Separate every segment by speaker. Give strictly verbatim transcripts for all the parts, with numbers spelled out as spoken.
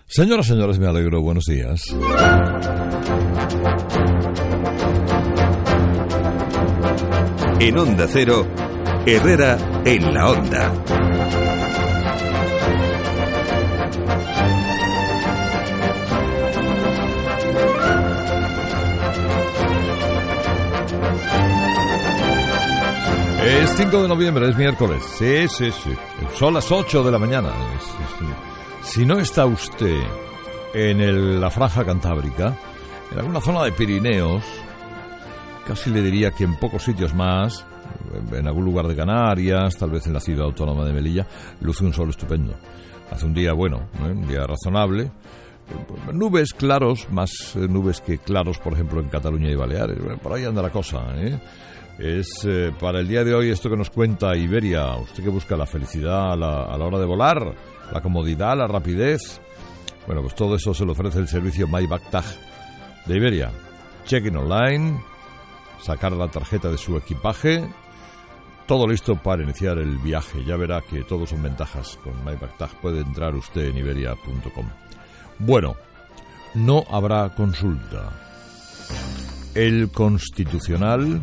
Speaker 1: Señoras, señores, me alegro. Buenos días.
Speaker 2: En Onda Cero, Herrera en la Onda.
Speaker 1: Es cinco de noviembre, es miércoles. Sí, sí, sí. Son las ocho de la mañana. Sí, sí. Si no está usted en el, la franja cantábrica, en alguna zona de Pirineos, casi le diría que en pocos sitios más, en algún lugar de Canarias, tal vez en la ciudad autónoma de Melilla, luce un sol estupendo. Hace un día bueno, ¿eh? Un día razonable. Nubes claros, más nubes que claros, por ejemplo, en Cataluña y Baleares. Bueno, por ahí anda la cosa, ¿eh? Es eh, para el día de hoy esto que nos cuenta Iberia. Usted que busca la felicidad a la, a la hora de volar, la comodidad, la rapidez. Bueno, pues todo eso se le ofrece el servicio MyBagTag de Iberia. Check-in online, sacar la tarjeta de su equipaje, todo listo para iniciar el viaje. Ya verá que todo son ventajas con MyBagTag. Puede entrar usted en iberia punto com. Bueno, no habrá consulta. El Constitucional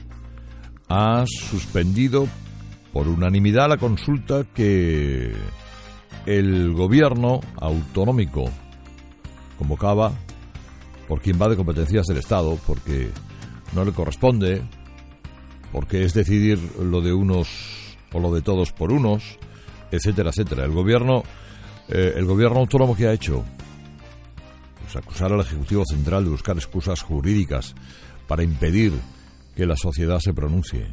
Speaker 1: ha suspendido por unanimidad la consulta que el gobierno autonómico convocaba, porque invade competencias del Estado, porque no le corresponde, porque es decidir lo de unos o lo de todos por unos, etcétera, etcétera. El gobierno, eh, el gobierno autónomo, ¿qué ha hecho? Pues acusar al Ejecutivo Central de buscar excusas jurídicas para impedir que la sociedad se pronuncie.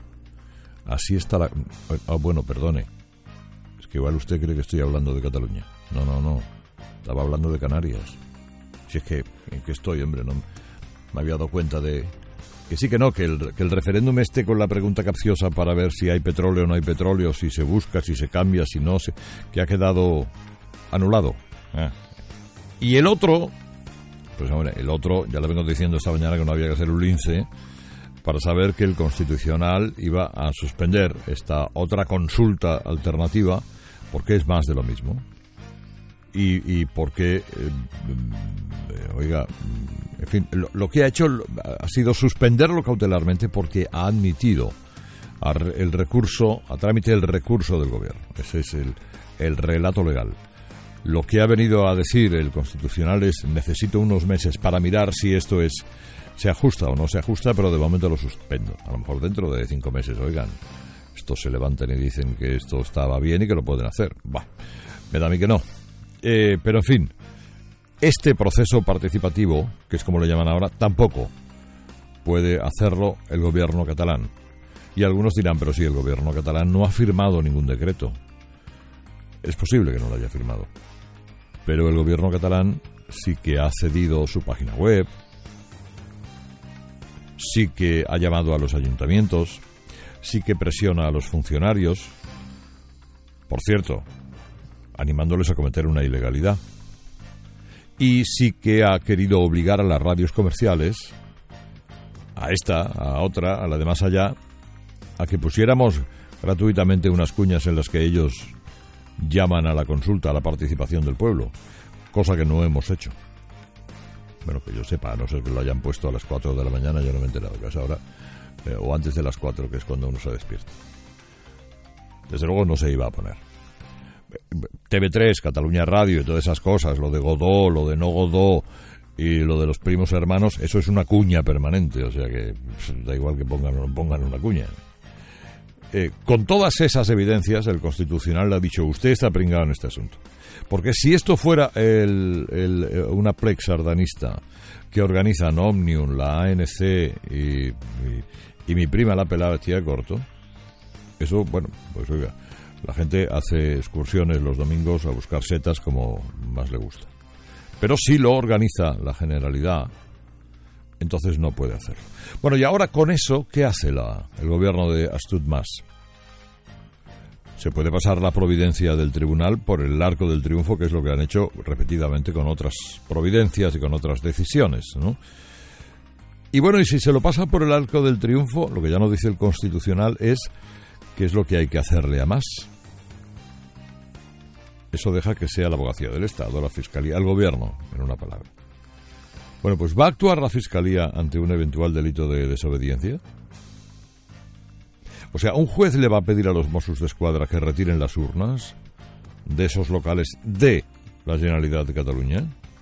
Speaker 1: Así está la... Ah, bueno, perdone. Es que igual usted cree que estoy hablando de Cataluña. No, no, no. Estaba hablando de Canarias. Si es que... ¿En qué estoy, hombre? No me había dado cuenta de... Que sí que no, que el, que el referéndum esté con la pregunta capciosa para ver si hay petróleo o no hay petróleo, si se busca, si se cambia, si no, se, que ha quedado anulado. Ah. Y el otro... Pues hombre, el otro, ya le vengo diciendo esta mañana que no había que hacer un lince para saber que el Constitucional iba a suspender esta otra consulta alternativa, porque es más de lo mismo. Y, y porque, eh, eh, oiga, en fin, lo, lo que ha hecho ha sido suspenderlo cautelarmente porque ha admitido a re, el recurso, a trámite el recurso del gobierno. Ese es el, el relato legal. Lo que ha venido a decir el Constitucional es: necesito unos meses para mirar si esto es... se ajusta o no se ajusta, pero de momento lo suspendo. A lo mejor dentro de cinco meses, oigan, estos se levantan y dicen que esto estaba bien y que lo pueden hacer. Bah, me da a mí que no. Eh, pero en fin, este proceso participativo, que es como lo llaman ahora, tampoco puede hacerlo el gobierno catalán. Y algunos dirán, pero si el gobierno catalán no ha firmado ningún decreto. Es posible que no lo haya firmado. Pero el gobierno catalán sí que ha cedido su página web, sí que ha llamado a los ayuntamientos, sí que presiona a los funcionarios, por cierto, animándoles a cometer una ilegalidad, y sí que ha querido obligar a las radios comerciales, a esta, a otra, a la de más allá, a que pusiéramos gratuitamente unas cuñas en las que ellos llaman a la consulta, a la participación del pueblo, cosa que no hemos hecho. Bueno, que yo sepa, a no ser que lo hayan puesto a las cuatro de la mañana, yo no me he enterado, que es ahora, eh, o antes de las cuatro, que es cuando uno se despierta. Desde luego no se iba a poner. T V tres, Cataluña Radio y todas esas cosas, lo de Godó, lo de no Godó y lo de los primos hermanos, eso es una cuña permanente, o sea que pues, da igual que pongan o no pongan una cuña. Eh, con todas esas evidencias, el Constitucional le ha dicho: usted está pringado en este asunto. Porque si esto fuera el, el, una plex sardanista que organizan Omnium, la A N C y, y, y mi prima la pelada tía corto, eso, bueno, pues oiga, la gente hace excursiones los domingos a buscar setas como más le gusta. Pero si lo organiza la Generalidad, entonces no puede hacerlo. Bueno, y ahora con eso, ¿qué hace la, el gobierno de Astut Mas? Se puede pasar la providencia del tribunal por el arco del triunfo, que es lo que han hecho repetidamente con otras providencias y con otras decisiones, ¿no? Y bueno, y si se lo pasa por el arco del triunfo, lo que ya nos dice el Constitucional es qué es lo que hay que hacerle a Mas. eso deja que sea la abogacía del Estado, la Fiscalía, el Gobierno, en una palabra. Bueno, pues ¿va a actuar la Fiscalía ante un eventual delito de desobediencia? O sea, ¿un juez le va a pedir a los Mossos d'Esquadra que retiren las urnas de esos locales de la Generalitat de Cataluña?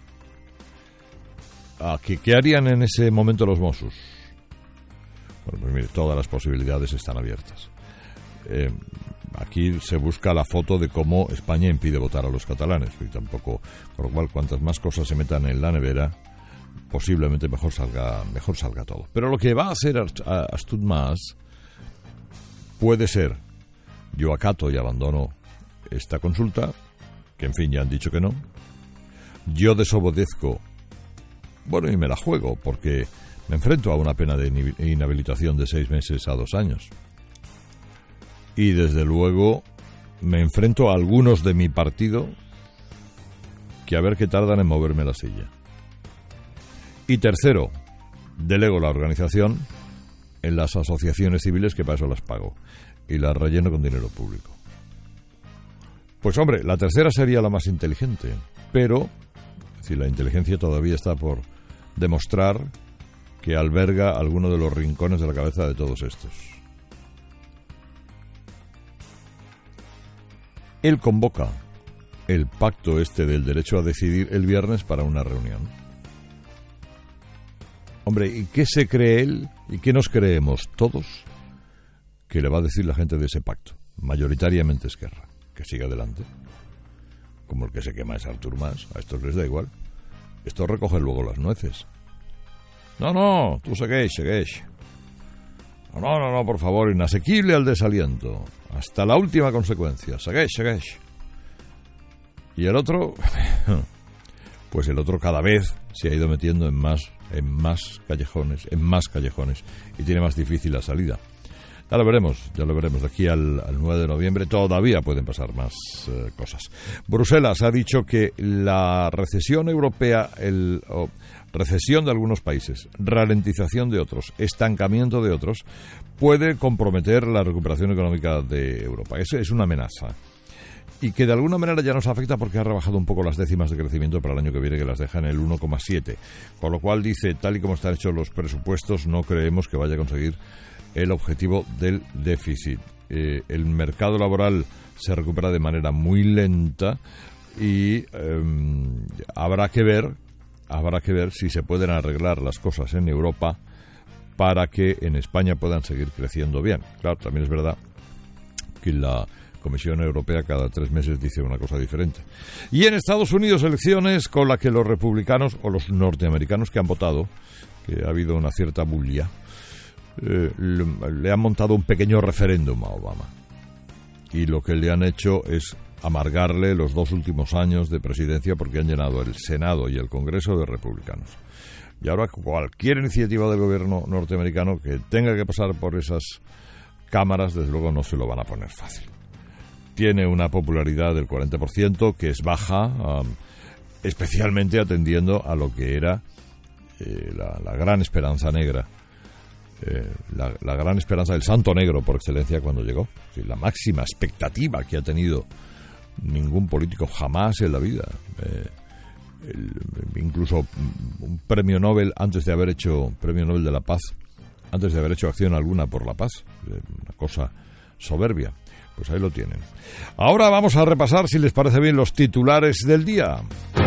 Speaker 1: ¿A qué, qué harían en ese momento los Mossos? Bueno, pues mire, todas las posibilidades están abiertas. Eh, aquí se busca la foto de cómo España impide votar a los catalanes, y tampoco, por lo cual, cuantas más cosas se metan en la nevera, posiblemente mejor salga, mejor salga todo. Pero lo que va a hacer Artur Mas puede ser: yo acato y abandono esta consulta, que en fin ya han dicho que no, yo desobedezco, bueno, y me la juego, porque me enfrento a una pena de inhabilitación de seis meses a dos años. Y desde luego me enfrento a algunos de mi partido que a ver qué tardan en moverme la silla. Y tercero, delego la organización en las asociaciones civiles, que para eso las pago, y las relleno con dinero público. Pues hombre, la tercera sería la más inteligente, pero si la inteligencia todavía está por demostrar que alberga alguno de los rincones de la cabeza de todos estos. Él convoca el pacto este del derecho a decidir el viernes para una reunión. Hombre, ¿y qué se cree él y qué nos creemos todos que le va a decir la gente de ese pacto? Mayoritariamente Esquerra, que siga adelante. Como el que se quema es Artur Mas, a estos les da igual. Estos recogen luego las nueces. No, no, tú segueix, segueix. No, no, no, no, por favor, inasequible al desaliento. Hasta la última consecuencia. Segueix, segueix. Y el otro, pues el otro cada vez se ha ido metiendo en más, en más callejones, en más callejones, y tiene más difícil la salida. Ya lo veremos, ya lo veremos. De aquí al, al nueve de noviembre todavía pueden pasar más eh, cosas. Bruselas ha dicho que la recesión europea, el oh, recesión de algunos países, ralentización de otros, estancamiento de otros, puede comprometer la recuperación económica de Europa. Eso es una amenaza. Y que de alguna manera ya nos afecta porque ha rebajado un poco las décimas de crecimiento para el año que viene, que las deja en el uno coma siete. Con lo cual dice, tal y como están hechos los presupuestos, no creemos que vaya a conseguir el objetivo del déficit. Eh, el mercado laboral se recupera de manera muy lenta y eh, habrá que ver, habrá que ver si se pueden arreglar las cosas en Europa para que en España puedan seguir creciendo bien. Claro, también es verdad que la Comisión Europea cada tres meses dice una cosa diferente. Y en Estados Unidos, elecciones con las que los republicanos o los norteamericanos que han votado, que ha habido una cierta bulla, Eh, le, le han montado un pequeño referéndum a Obama, y lo que le han hecho es amargarle los dos últimos años de presidencia, porque han llenado el Senado y el Congreso de republicanos. Y ahora cualquier iniciativa del gobierno norteamericano que tenga que pasar por esas cámaras, desde luego no se lo van a poner fácil. Tiene una popularidad del cuarenta por ciento, que es baja, um, especialmente atendiendo a lo que era eh, la, la gran esperanza negra. Eh, la, la gran esperanza del santo negro por excelencia cuando llegó, sí, la máxima expectativa que ha tenido ningún político jamás en la vida, eh, el, incluso un premio Nobel antes de haber hecho premio Nobel de la Paz, antes de haber hecho acción alguna por la paz, eh, una cosa soberbia. Pues ahí lo tienen. Ahora vamos a repasar, si les parece bien, los titulares del día.